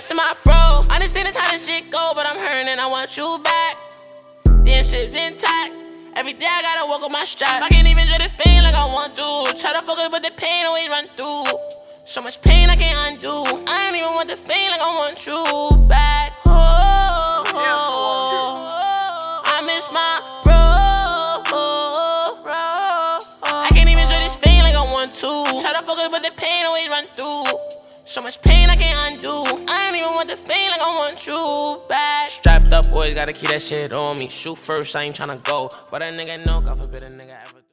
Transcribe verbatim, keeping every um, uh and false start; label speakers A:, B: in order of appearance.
A: missing my bro. I understand that's how this shit go, but I'm hurting and I want you back. Damn shit's intact. Every day I gotta walk on my strap. I can't even enjoy the pain like I want to. Try to focus, but the pain always run through. So much pain I can't undo. I don't even want the fame like I want you back. Oh, oh, oh, I miss my bro. I can't even enjoy this pain like I want to. Try to focus, but the pain always run through. So much pain I can't undo. I don't even want the fame like I want you back. Strapped up, always gotta keep that shit on me. Shoot first, I ain't tryna go. But a nigga know, God forbid a nigga ever.